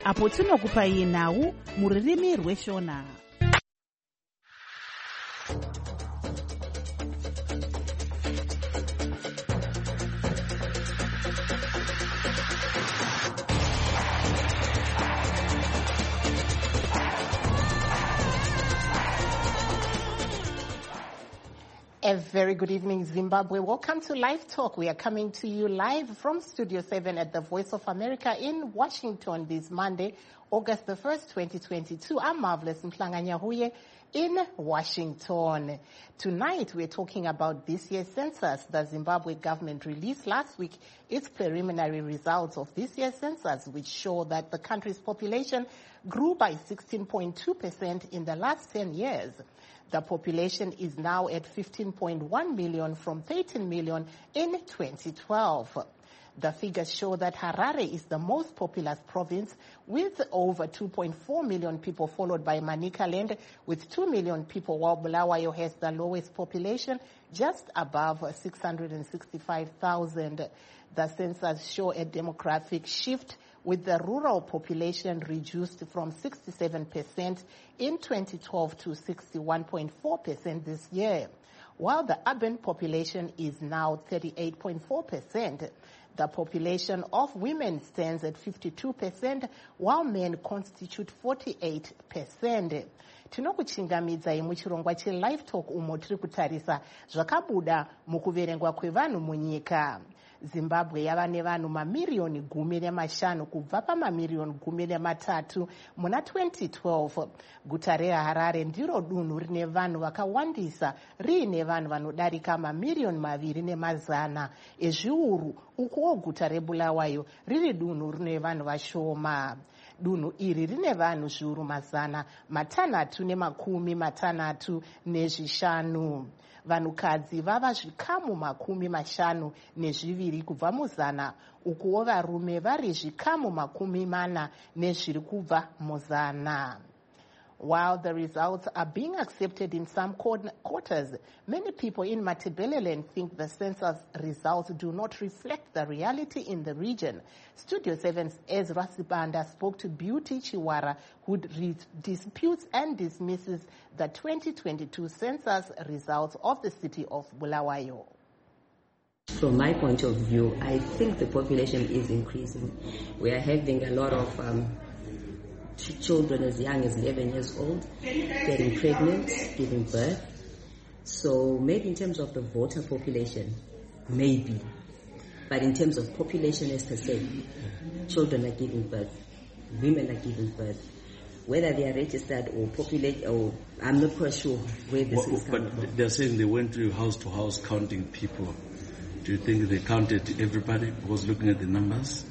apo tinokupai nhau mururimi rweshona. A very good evening, Zimbabwe. Welcome to Live Talk. We are coming to you live from Studio 7 at the Voice of America in Washington this Monday, August the 1st, 2022. I'm Marvelous Mhlanganyahuye in Washington. Tonight, we're talking about this year's census. The Zimbabwe government released last week its preliminary results of this year's census, which show that the country's population grew by 16.2% in the last 10 years. The population is now at 15.1 million from 13 million in 2012. The figures show that Harare is the most populous province with over 2.4 million people, followed by Manicaland with 2 million people, while Bulawayo has the lowest population, just above 665,000. The census show a demographic shift, with the rural population reduced from 67% in 2012 to 61.4% this year, while the urban population is now 38.4%. The population of women stands at 52%, while men constitute 48%. Tinokuchingamidzai muchirongwa cheLive Talk umo tiri kutarisa zvakabuda mukuverengwa kwevanhu munyika. Zimbabwe yava nevanhu mamiliyoni 15 kubva pamamiliyoni 13 muna 2012. Guta reHarare ndiro dunhu rine vanhu vakawandisa, riine vanhu vanodarika mamiliyoni 200 ezviuru, ukuwo guta reBulawayo riri dunhu rine vanhu vashoma. Dunhu iri rine vanhu zviuru 665. Vanhukadzi vava zvikamu 52 kubva muzana, ukuwo varume vari zvikamu 40 kubva muzana. While the results are being accepted in some quarters, many people in Matabeleland think the census results do not reflect the reality in the region. Studio 7's Ezra Sibanda spoke to Beauty Chiwara, who disputes and dismisses the 2022 census results of the city of Bulawayo. From my point of view, I think the population is increasing. We are having a lot of children as young as 11 years old getting pregnant, giving birth. So maybe in terms of the voter population, maybe. But in terms of population as per se, children are giving birth, women are giving birth. Whether they are registered or populate, or I'm not quite sure where this is coming from. But they're saying they went to house counting people. Do you think they counted everybody? Because looking at the numbers?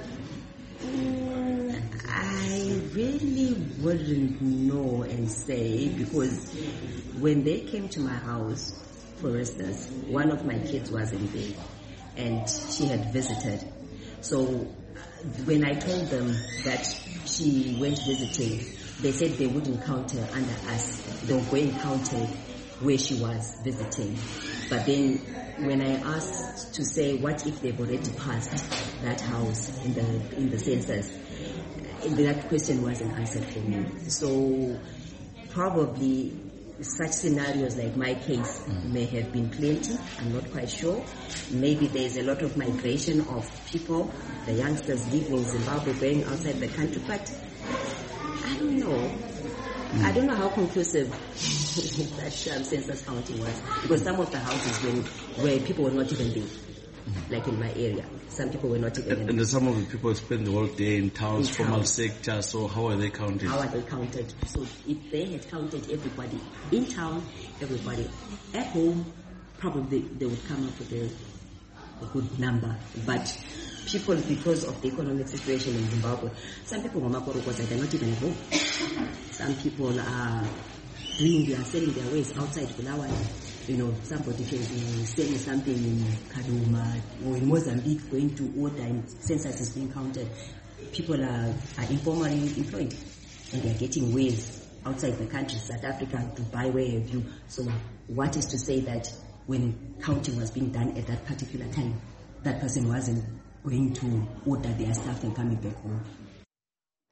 I really wouldn't know and say, because when they came to my house, for instance, one of my kids wasn't there and she had visited. So when I told them that she went visiting, they said they wouldn't count her under us. They'll go and count her where she was visiting. But then when I asked to say what if they've already passed that house in the census, that question wasn't answered for me. So probably such scenarios like my case may have been plenty. I'm not quite sure. Maybe there's a lot of migration of people, the youngsters living in Zimbabwe going outside the country, but I don't know. I don't know how conclusive that census counting was, because some of the houses where people were not even there, like in my area, some people were not even there. And some of the people spend the whole day in towns, formal sector, so how are they counted? How are they counted? So if they had counted everybody in town, everybody at home, probably they would come up with a good number. But people, because of the economic situation in Zimbabwe, some people they're not even home. Some people are selling their wares outside Bulawayo. You know, somebody can be selling something in Kaduma or in Mozambique going to order and census is being counted. People are informally employed and they're getting wares outside the country, South Africa, Dubai, where have you. So what is to say that when counting was being done at that particular time, that person wasn't going to order their stuff and coming back home?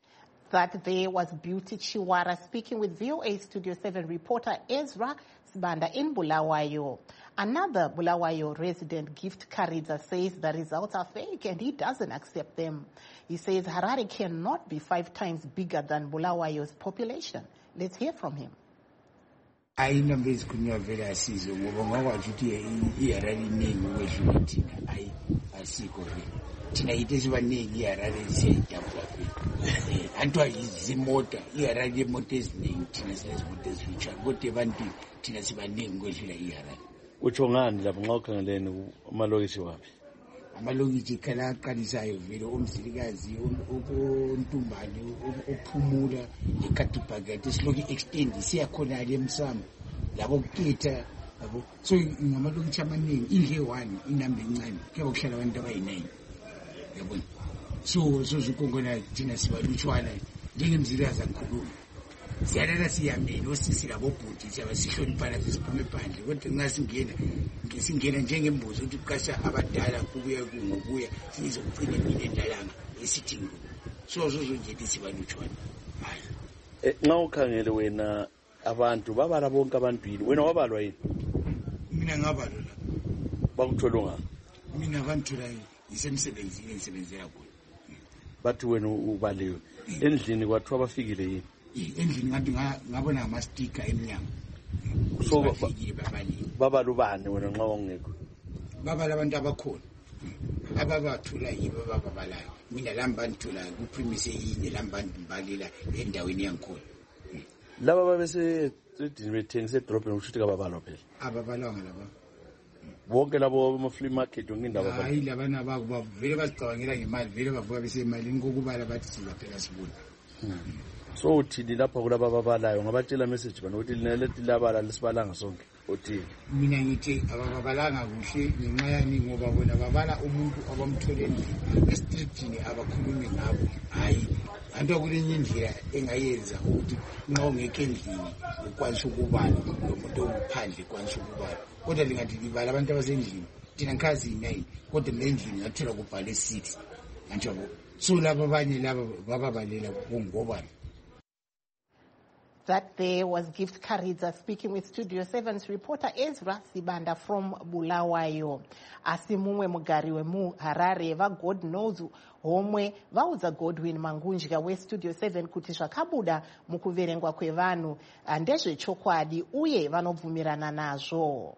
That there was Beauty Chiwara speaking with VOA Studio 7 reporter Ezra Sibanda in Bulawayo. Another Bulawayo resident, Gift Karidza, says the results are fake and he doesn't accept them. He says Harare cannot be 5 times bigger than Bulawayo's population. Let's hear from him. Ayinamba ezikhulunywa vele asizo ngoba ngakwazi ukuthi iHarare iningi ukwedlula thina hayi asikho vele thina yitho esibaningi iHarare siyayidabula vele antwa izimota iHarare imoto eziningi thina sinezimoto ezifitshane kodwa ebantwini thina sibaningi ukwedlula iHarare. Utsho ngani lapho nxa ukhangelene amalokishi waphi? Amalokishi khala aqalisayo vele uMzilikazi uNtumbane uPhumula eKatibhakati siloku extend siyakhona le Msamo labo kukhetha yabo so ngamalokishi amaningi indle 1 inamba encane kuba kuhlala abantu abayi9 yabona so zikongona thina sibalutshwana njengemzilikazi angikhuluma siyalala siyamela osisi labo bhuti siyabasihloniphana sisiphume phandle kodwa nxa singena njengembuzi ukuthi ukasha abadala kubuya kungokuya sizokucina impilo endalanga esithi so nje sibalutshwana hayi nxa ukhangele wena abantu babala bonke abantwini wena wabalwa yini? Mina ngabalwa la bakuthola ngani? Mina banthola isemsebenzini engisebenzela khona. Bathi wena ubaliwe endlini kwathiwa bafikile yini? Endlini ngathi ngabona amastika emnyango. So babala ubani wena nxa ungekho? Babala abantu abakhona ababathula yibo babalayo. Mina lambantula kupremise yini lambantu mbalela endaweni yangikhona. Laba babese bethengise edrobheni ushuthi kababalwa phela. Ababalwanga laba. Bonke labo ama-flea market ngindaba babalwa. Hayi labana bakuvele bazicabangela ngemali vele bavuka besemalini kokubala bathi sizaphela sibona. So uthini lapha kulaba ababalayo ngabatshela message bana ukuthi linelethe labala lisibalanga sonke uthini? Mina ngithi ababalanga kuhle ngenxa yani ngoba bona babala umuntu abamthole estrictini abakhulumi ngabo hayi anto kulenye indlela engayenza ukuthi nxa ungekho endlini ukwanisa ukubala nomuntu ophandle ukwanisa ukubala kodwa lingathi libala abantu abasendlini thina ngikhazi 9 kodwa lendlini ngathola kubhale 6 anjalo so laba abanye laba bababalela ngobani. That there was Gift Karidza speaking with Studio 7's reporter Ezra Sibanda from Bulawayo. Asimumwe mugariwe mu Harare va God knows homwe vaudza Godwin Mangunjika we Studio 7 kuti zvakabuda mukuverengwa kwevanhu ndezve chokwadi uye vanobvumirana nazvo.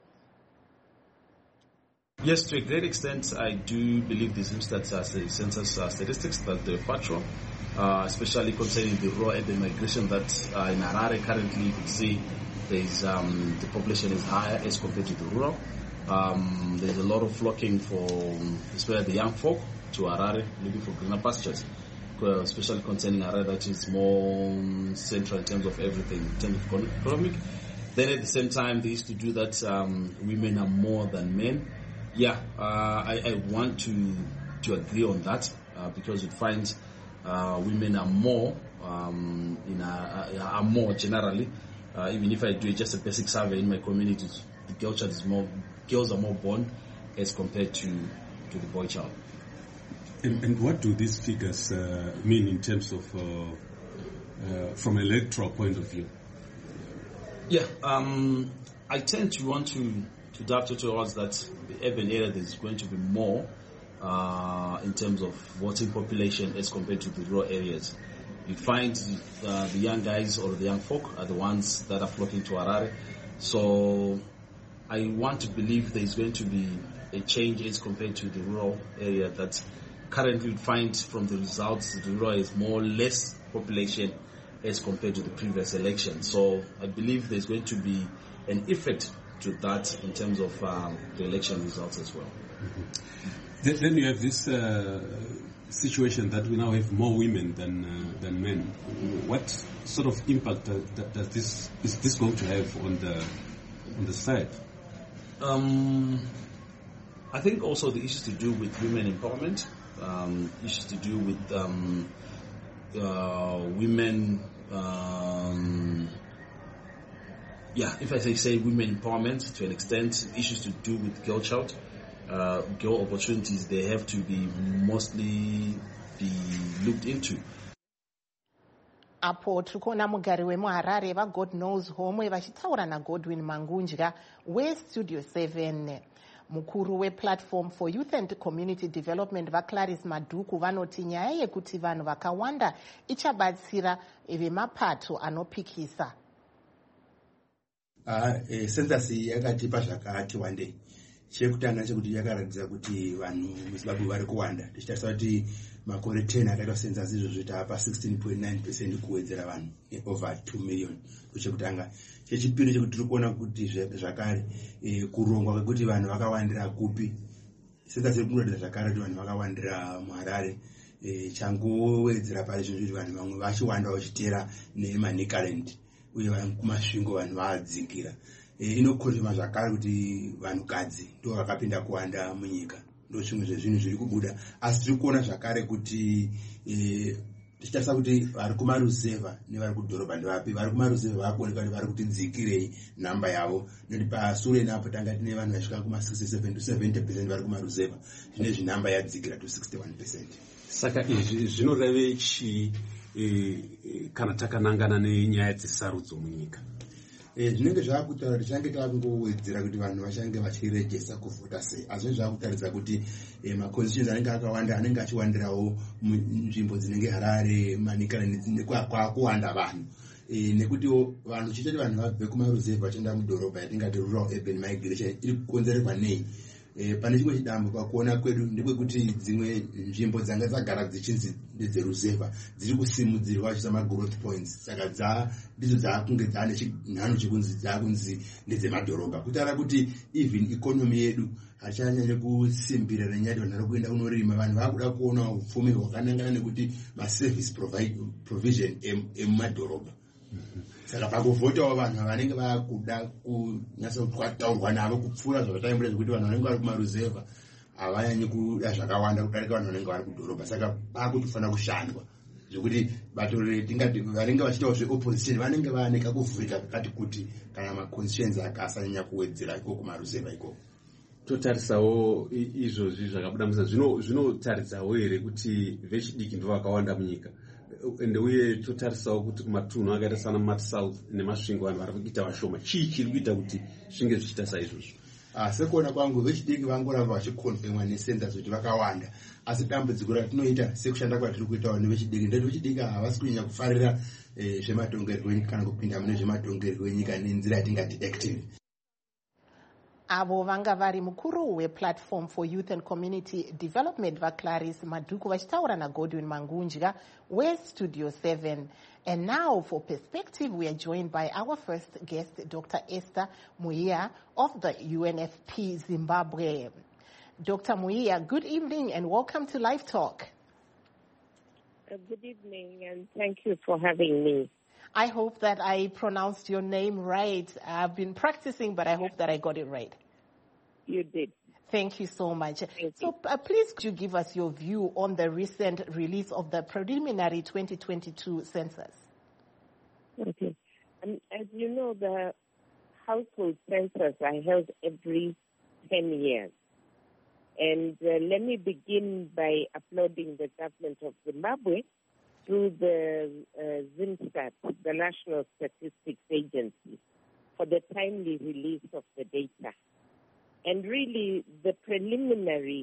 Yes, to a great extent, I do believe the census statistics that they're factual. Especially concerning the raw urban migration that in Harare currently you can see there's the population is higher as compared to the rural. There's a lot of flocking for especially the young folk to Harare looking for greener pastures, especially concerning Harare that is more central in terms of everything, in terms of economic. Then at the same time they used to do that women are more than men. Yeah, I want to agree on that because it finds women are more are more generally. Even if I do just a basic survey in my community, the girl child is more, girls are more born as compared to the boy child. And what do these figures mean in terms of from an electoral point of view? Yeah, I tend to want to adapt towards that the urban area there is going to be more in terms of voting population as compared to the rural areas. You find the young guys or the young folk are the ones that are flocking to Harare. So I want to believe there is going to be a change as compared to the rural area that currently we find from the results the rural is more or less population as compared to the previous election. So I believe there's going to be an effect to that in terms of the election results as well. Mm-hmm. Then you have this situation that we now have more women than men. What sort of impact is this going to have on the side? I think also the issues to do with women empowerment, issues to do with women. If I say women empowerment to an extent, issues to do with girl child. Girl opportunities, they have to be mostly be looked into. apo tiri kuona mugari wemuharare vaGod Knows Home vachitaura naGodwin Mangunja weStudio 7. Mukuru wePlatform for Youth and Community Development vaClarice Madhuku vanoti nyaya yekuti vanhu vakawanda ichabatsira vemapato anopikisa. Census yakatipa zvakati wandei. Chekutanga chekuti yakaratidza kuti vanhu muZimbabwe vari kuwanda. Tichitarisa kuti makore 10 akaitwa census izvozvo tapa 16.9% kuwedzera vanhu over 2 million. Chekutanga. Chechipiri chekuti tiri kuona kuti zvakare kurongwa kwekuti vanhu vakawandira kupi. Census iri kunoratidza zvakare kuti vanhu vakawandira muHarare. Changowedzera pari zvinhu kuti vanhu vamwe vachiwanda vachitera neManicaland uye kumasvingo vanhu vadzikira. Inokonzerwa zvakare kuti vanhukadzi ndo vakapinda kuwanda munyika. Ndo zvimwe zvezvinhu zviri kubuda. Asi tiri kuona zvakare kuti tichitarisa kuti vari kumaruzevha nevari kudhorobha ndevapi. Vari kumaruzevha vakuoneka kuti vari kuti dzikirei namba yavo. Nekuti pasure napo tanga tine vanhu vasvika kuma67 to 70% vari kumaruzevha. Zvinezvi namba yadzikira to 61%. Saka izvi zvinoreve chi kana takanangana nenyaya dzesarudzo munyika. Zvinenge zvakutaura kuti change takungowedzera kuti vanhu vachange vachirejesta kuvhota sei. Asi zvakutaridza kuti maconstituency anenge akawanda anenge achiwandirawo munzvimbo dzinenge Harare, Manicaland kwakuwanda vanhu. Nekuti vanhu chichati vanhu vabve kumaruzevha vachienda mudhorobha yatingati rural urban migration iri kukonzerwa nei. Pane chimwe chidambo pakuona kwedu ndekwekuti dzimwe nzvimbo dzanga dzagara dzichinzi ndedzeruzevha dziri kusimudzirwa vachiisa magrowth points. Saka ndidzo dzaakunge dzaane chinhano chekunzi dzaakunzi ndedzemadhorobha. Kutaura kuti even economy yedu hachanyanye kusimbira nenyaya vanhu vari kuenda kunorima. Vanhu vakuda kuona upfumi hwakanangana nekuti maservice provision emumadhorobha. Saka pakuvhotawo vanhu vanenge vakuda kunyasa kutaurwa navo kupfuura zvavataimbuda zvekuti vanhu vanenge vari kumaruzevha havanyanyi kuda zvakawanda kudarika vanhu vanenge vari kudhorobha. Saka pakutofanira kushandwa zvekuti bato retingati vanenge vachiitawo zveopposition vanenge vaaneka kuvhurika kakati kuti kana maconstituency akasanyanya kuwedzera iko kumaruzevha ikoko. Totarisawo izvozvi zvakabuda musa zvinotaridzawo here kuti vechidiki ndo vakawanda munyika. Ende uye totarisawo kuti kumatunhu akaita sana Mati South nemasvingo vanhu vari kuita vashoma. Chii chiri kuita kuti zvinge zvichiita saizvozvo? Sekuona kwangu vechidiki vangoramba vachikonfirmwa necensus kuti vakawanda. Asi dambudziko ratinoita sekushanda kwatiri kuitawo nevechidiki ndeti vechidiki havasi kunyanya kufarira zvematongerwo enyika kana kupinda mune zvematongerwo enyika nenzira yatingati active. Avo vanga vari mukuru wePlatform for Youth and Community Development vaClarice Madhuku vachitaura naGodwin Mangunja weStudio 7. And now for perspective, we are joined by our first guest, Dr. Esther Muia of the UNFP Zimbabwe. Dr. Muia, good evening and welcome to Live Talk. Good evening and thank you for having me. I hope that I pronounced your name right. I've been practicing, but I hope that I got it right. You did. Thank you so much. So please could you give us your view on the recent release of the preliminary 2022 census? Okay. As you know, the household census are held every 10 years. And let me begin by applauding the government of Zimbabwe through the ZimStat, the National Statistics Agency, for the timely release of the data. And really, the preliminary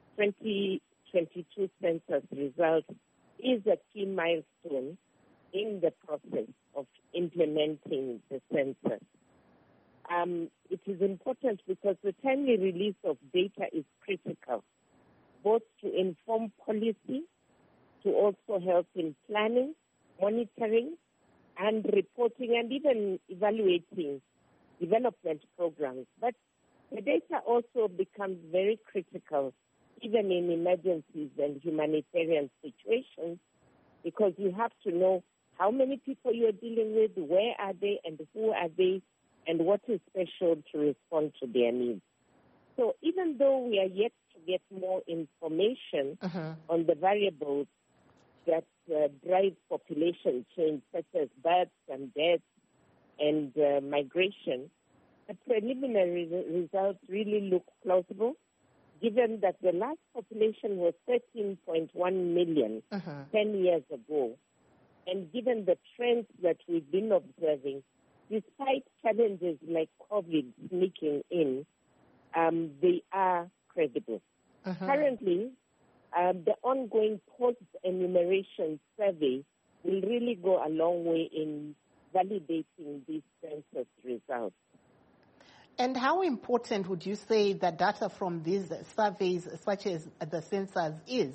2022 census result is a key milestone in the process of implementing the census. It is important because the timely release of data is critical, both to inform policy, to also help in planning, monitoring, and reporting, and even evaluating development programs. But the data also becomes very critical, even in emergencies and humanitarian situations, because you have to know how many people you're dealing with, where are they, and who are they, and what is special to respond to their needs. So even though we are yet to get more information on the variables that drive population change, such as births and deaths and migration, the preliminary results really look plausible, given that the last population was 13.1 million 10 years ago. And given the trends that we've been observing, despite challenges like COVID sneaking in, they are credible. Currently, the ongoing post-enumeration survey will really go a long way in validating these census results. And how important would you say the data from these surveys, such as the census, is?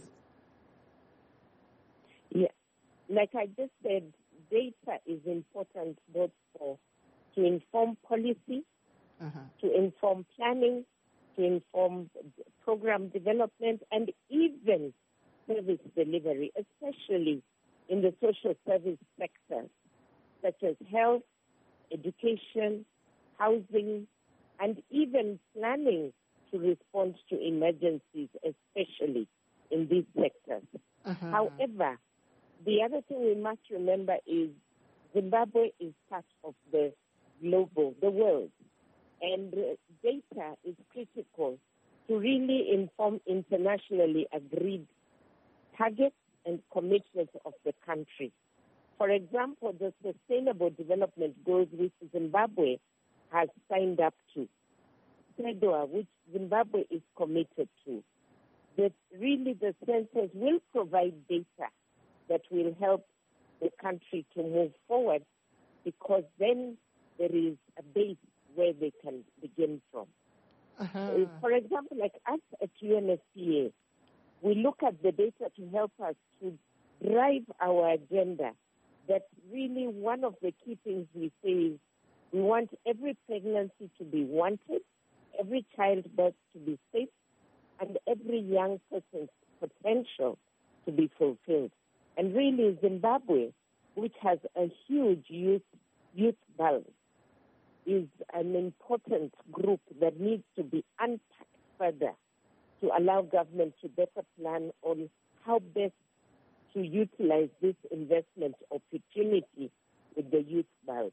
Yeah, like I just said, data is important both to inform policy, to inform planning, to inform program development, and even service delivery, especially in the social service sector, such as health, education, housing, and even planning to respond to emergencies, especially in these sectors. However, the other thing we must remember is Zimbabwe is part of the world, and data is critical to really inform internationally agreed targets and commitments of the country. For example, the Sustainable Development Goals which Zimbabwe has signed up to, SEDOA, which Zimbabwe is committed to, that really the census will provide data that will help the country to move forward, because then there is a base where they can begin from. For example, like us at UNFPA, we look at the data to help us to drive our agenda. That really one of the key things we say is we want every pregnancy to be wanted, every childbirth to be safe, and every young person's potential to be fulfilled. And really Zimbabwe, which has a huge youth bulge, is an important group that needs to be unpacked further to allow government to better plan on how best to utilize this investment opportunity with the youth bulge.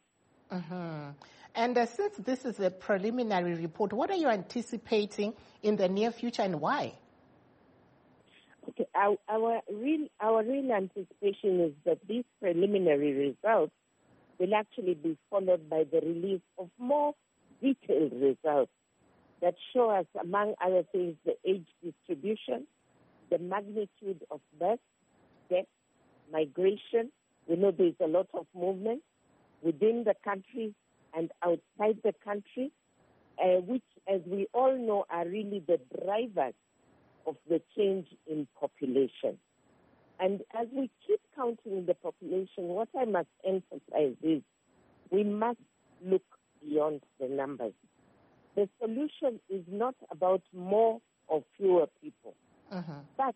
And since this is a preliminary report, what are you anticipating in the near future and why? Okay, our real anticipation is that these preliminary results will actually be followed by the release of more detailed results that show us, among other things, the age distribution, the magnitude of birth, death, migration. We know there's a lot of movement within the country and outside the country, which, as we all know, are really the drivers of the change in population. And as we keep counting the population, what I must emphasize is we must look beyond the numbers. The solution is not about more or fewer people, but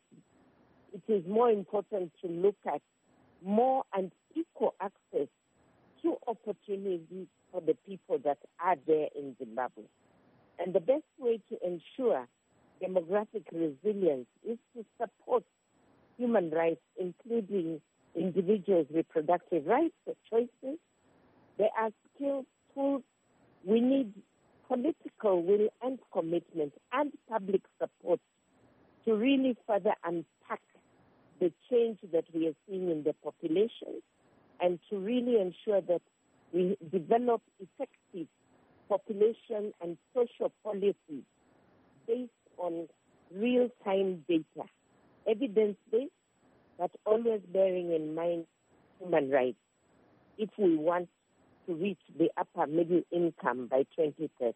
it is more important to look at more and equal access to opportunities for the people that are there in Zimbabwe. And the best way to ensure demographic resilience is to support human rights, including individuals' reproductive rights or choices. There are skills, tools. We need political will and commitment and public support to really further unpack the change that we are seeing in the population and to really ensure that we develop effective population and social policies based on real-time data, evidence-based, but always bearing in mind human rights if we want to reach the upper middle income by 2030.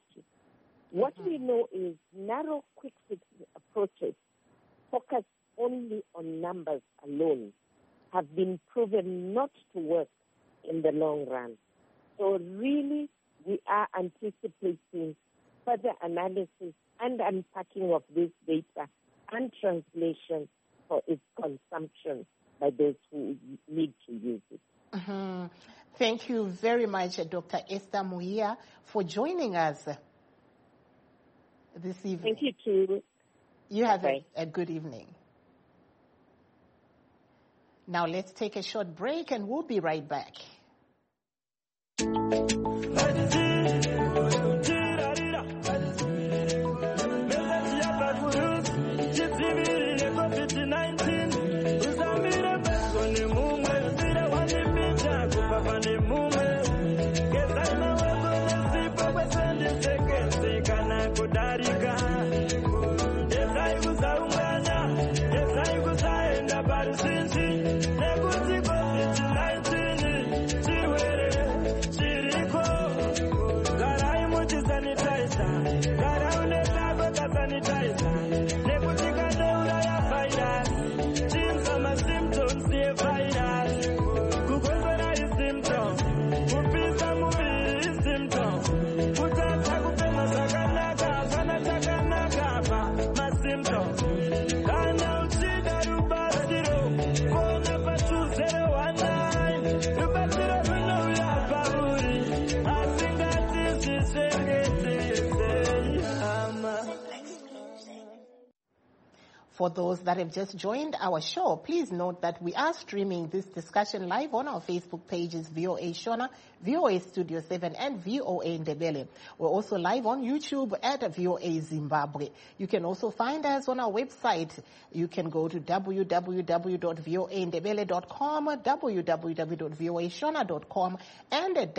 What we know is narrow, quick-fix approaches focused only on numbers alone have been proven not to work in the long run. So really, we are anticipating further analysis and unpacking of this data and translation for its consumption by those who need to use it. Thank you very much, Dr. Esther Muia, for joining us this evening. Thank you, too. You have a good evening. Now let's take a short break and we'll be right back. For those that have just joined our show, please note that we are streaming this discussion live on our Facebook pages, VOA Shona, VOA Studio 7, and VOA Ndebele. We're also live on YouTube at VOA Zimbabwe. You can also find us on our website. You can go to www.voandebele.com, www.voashona.com, and at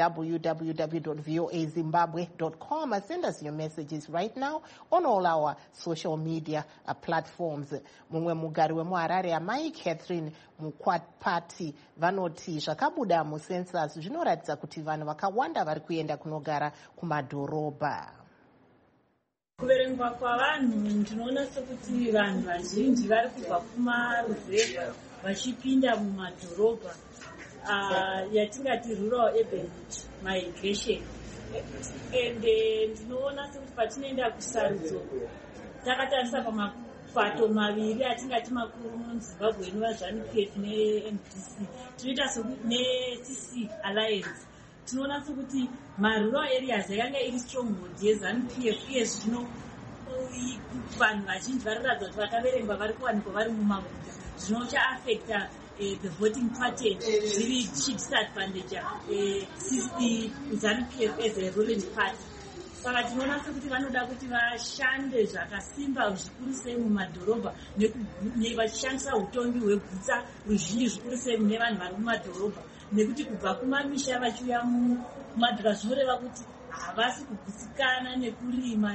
www.voazimbabwe.com. Send us your messages right now on all our social media platforms. Mumwe mugari wemuharare amai Catherine Mukwapati vanoti zvakabuda mucensus zvinoratidza kuti vanhu vakawanda vari kuenda kunogara kumadhorobha. Kuverengwa kwavanhu ndinoona sekuti vanhu vazhinji vari kubva kumaruzevha vachipinda mumadhorobha yatingati rural urban migration. Ende ndinoona sekuti patinoenda kusarudzo takatarisa pamapato maviri atingati makuru muZimbabwe inova ZANU-PF neMDC tinoita neCC Alliance. Tinoona sekuti marural areas yakanga iri stronghold yeZANU-PF uye zvino vanhu vazhinji variratidza kuti vakaverengwa vari kuwanikwa vari mumaguta zvino chaafecta the voting pattern zviri zvichidisadvantage ZANU-PF as a ruling party. Saka tinoona sekuti vanoda kuti vashande zvakasimba zvikuru sei mumadhorobha vachishandisa utongi hwegutsa ruzhinji zvikuru sei mune vanhu vari mumadhorobha nekuti kubva kumamisha vachiuya mumadhorobha zvinoreva kuti havasi kugutsikana nekurima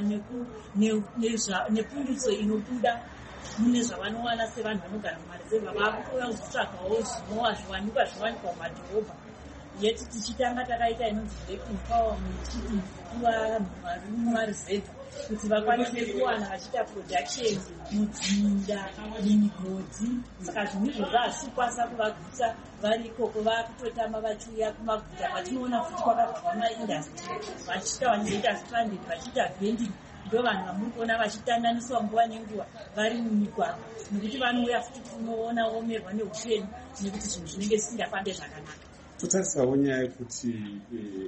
nepundutso inobuda mune zvavanowana sevanhu vanogara mumaruzevha vakuuya kuzotsvagawo zvinowa zviwanikwa mumadhorobha. Yeti tichitanga takaita inonzi black empowerment tichiti vanhu vari mumaruzevha kuti vakwanise kuwana vachiita production mudzinda mimigodhi. Saka zvinhu izvo zvazvikwasa kuvagutsa vari ikoko vakutotama vachiuya kumaguta kwatinoona futi kwakabva maindastry vachiita vanozoita stranded vachiita vending. Ndo vanhu vamuri kuona vachitandaniswa nguva nenguva vari mumigwagwa nekuti vanouya futi kunoona omerwa neupenyu nekuti zvinhu zvinenge zvisingafambe zvakanaka. Totarisawo nyaya yekuti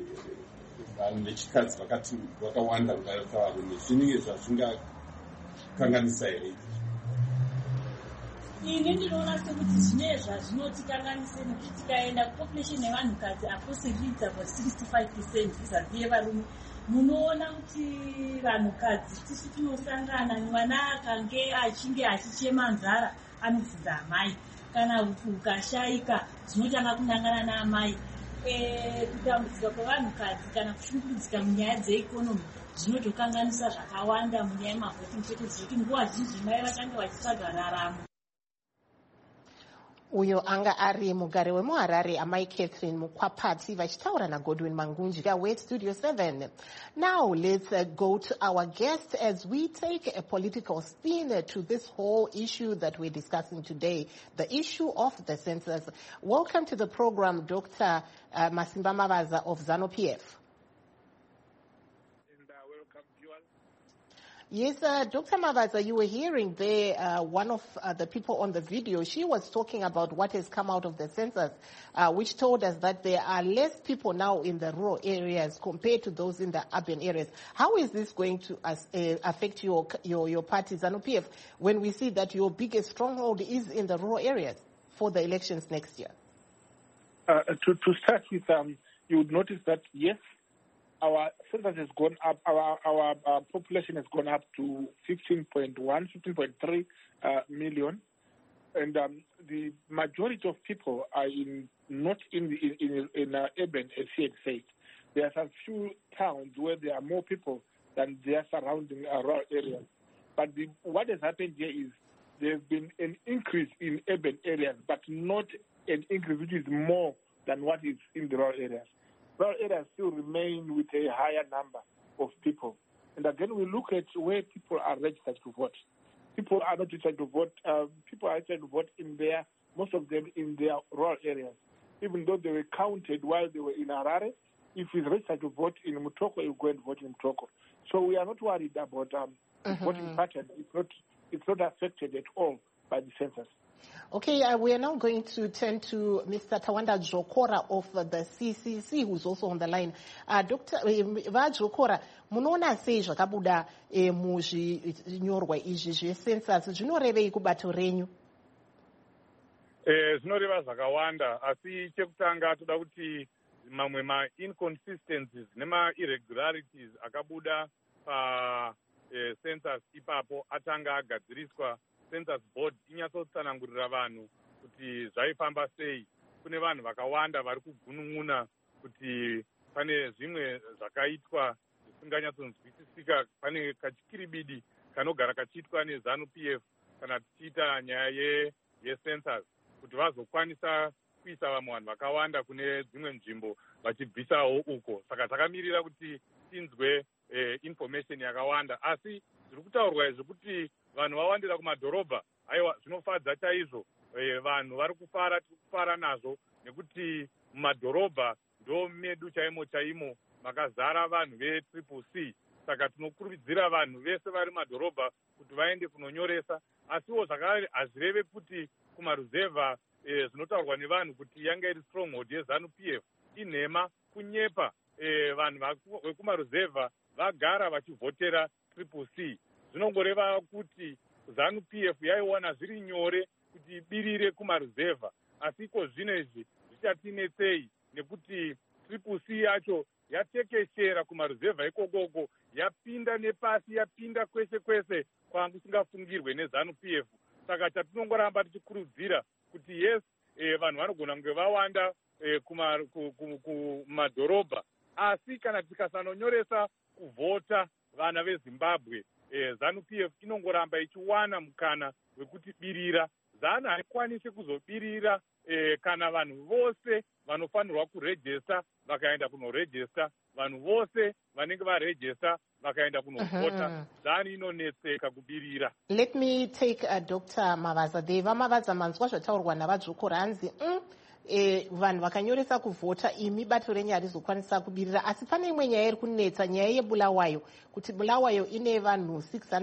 vanhu vechikadzi vakawanda kudarika varume zvinenge zvazvingakanganisa here? Ini ndinoona sekuti zvine zvazvinotikanganise nekuti tikaenda kupopulation yevanhukadzi approximately about 65% vis-a-vis yevarume. Munoona kuti vanhukadzi tisu tinosangana mwana akange achinge achichema nzara anobvunza amai. Kana ukashayika zvinotanga kunangana naamai. Kutambudzika kwevanhukadzi kana kushungurudzika munyaya dzeikonomi zvinotokanganisa zvakawanda munyaya yemavoting patterns zvekuti nguva zhinji mai vachange vachitsvaga raramo. Uyo anga ari mugari wemuharare amai Catherine Mukwapati vachitaura naGodwin Mangunjika weStudio 7. Now let's go to our guest as we take a political spin to this whole issue that we're discussing today, the issue of the census. Welcome to the program, Dr. Masimba Mavaza of ZANU-PF. Yes, Dr. Mavaza, you were hearing there one of the people on the video. She was talking about what has come out of the census, which told us that there are less people now in the rural areas compared to those in the urban areas. How is this going to affect your party, ZANU-PF, when we see that your biggest stronghold is in the rural areas for the elections next year? To start with, you would notice that, yes, our census has gone up, our population has gone up to 15.3 million, and the majority of people are not in urban, as she had said. There are some few towns where there are more people than their surrounding rural areas. But what has happened here is there has been an increase in urban areas, but not an increase which is more than what is in the rural areas. Rural areas still remain with a higher number of people. And again, we look at where people are registered to vote. People are not registered to vote. People are registered to vote most of them in their rural areas. Even though they were counted while they were in Harare, if he's registered to vote in Mutoko, you go and vote in Mutoko. So we are not worried about voting pattern. It's not affected at all by the census. Okay, we are now going to turn to Mr. Tawanda Jokora of the CCC, who's also on the line. Dr. Jokora, munoona sei zvakabuda muzvinyorwa izvi zvecensus zvinorevei kubato renyu? Zvinoreva zvakawanda, asi chekutanga toda kuti mamwe ma-inconsistencies nema-irregularities akabuda census ipapo atanga agadziriswa. Census board inyatsotsanangurira vanhu kuti zvaifamba sei. Kune vanhu vakawanda vari kugunun'una kuti pane zvimwe zvakaitwa zvisinganyatsonzwisisika. Pane kachikiribidi kanogara kachiitwa neZANU-PF kana tichiita nyaya yecensus kuti vazokwanisa kuisa vamwe vanhu vakawanda kune dzimwe nzvimbo vachibvisawo uko. Saka takamirira kuti tinzwe information yakawanda, asi zviri kutaurwa izvi kuti vanhu vawandira kumadhorobha. Aiwa, zvinofadza chaizvo. Vanhu vari kufara, tiri kufara nazvo nekuti mumadhorobha ndo medu chaimo makazara vanhu ve-CCC. Saka tinokurudzira vanhu vese vari mumadhorobha kuti vaende kunonyoresa, asiwo zvakare hazvireve kuti kumaruzevha zvinotaurwa nevanhu kuti yanga iri stronghold yeZANU-PF inhema kunyepa. Vanhu vekumaruzevha vagara vachivhotera CCC. Zvinongoreva kuti ZANU-PF yaiwana zviri nyore kuti ibirire kumaruzevha, asi iko zvino izvi zvichatinetsei nekuti CCC yacho yatekeshera kumaruzevha ikokoko, yapinda nepasi, yapinda kwese kwese kwankusingafungirwe neZANU-PF. Saka chatinongoramba tichikurudzira kuti yes, vanhu vanogona kunge vawanda kumadhorobha, asi kana tikasanonyoresa kuvhota vana veZimbabwe, ZANU-PF inongoramba ichiwana mukana wekuti birira. ZANU haikwanisi kuzobirira kana vanhu vose vanofanirwa kurejesta vakaenda kunorejesta, vanhu vose vanenge varejesta vakaenda kunovhota. ZANU inonetseka kubirira. Let me take Dr. Mavaza there. Mavaza, manzwa zvataurwa navajokora hanzi vanhu vakanyoresa kuvhota imi bato renyu harizokwanisa kubirira, asi pane imwe nyaya iri kunetsa, nyaya yeBulawayo, kuti Bulawayo ine vanhu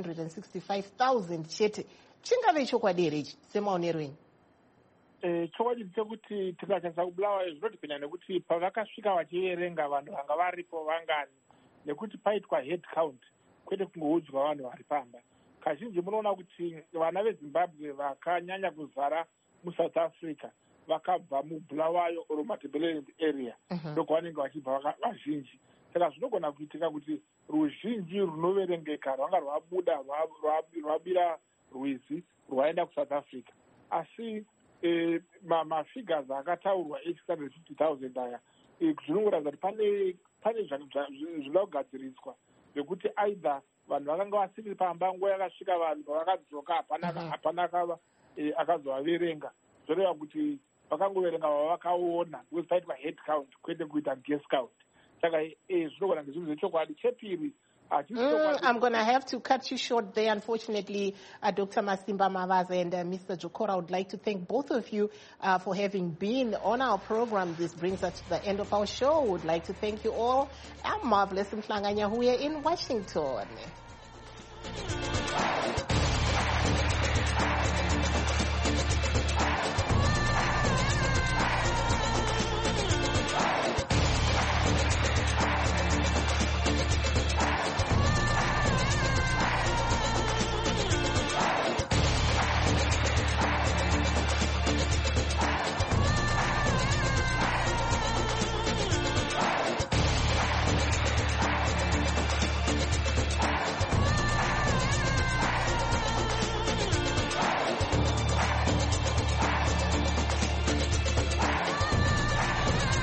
665,000 chete. Chingave chokwadi here ichi semaonero enyu? Chokwadi chekuti tikashandisa kuBulawayo zvinodhipenda nekuti pavakasvika vachierenga vanhu vanga varipo vangani, nekuti paitwa head count kwete kungoudzwa vanhu vari pamba. Kazhinji munoona kuti vana veZimbabwe vakanyanya kuzara muSouth Africa vakabva muBulawayo or Matabeleland area ndokwanenge vachibva vazhinji. Saka zvinogona kuitika kuti ruzhinji runoverengeka rwanga rwabuda rwabira rwizi rwaenda kuSouth Africa, asi mafigures akataurwa 850,000 aya zvinongoratidza kuti pane zvinoda kugadziriswa zvekuti aidha vanhu vakanga vasiri pamba nguva yakasvika vanhu pavakadzoka hapana akazovaverenga. Zvoreva kuti vakangoverenga vavakaona because paitwa head count kwete kuita guess count. Saka zvinogona ngezvinhu zvechokwadi. Chepiri, I'm going to have to cut you short there, unfortunately, Dr. Masimba Mavaza and Mr. Jokora. I would like to thank both of you for having been on our program. This brings us to the end of our show. We would like to thank you all. I'm Marvelous Mhlanganya here in Washington.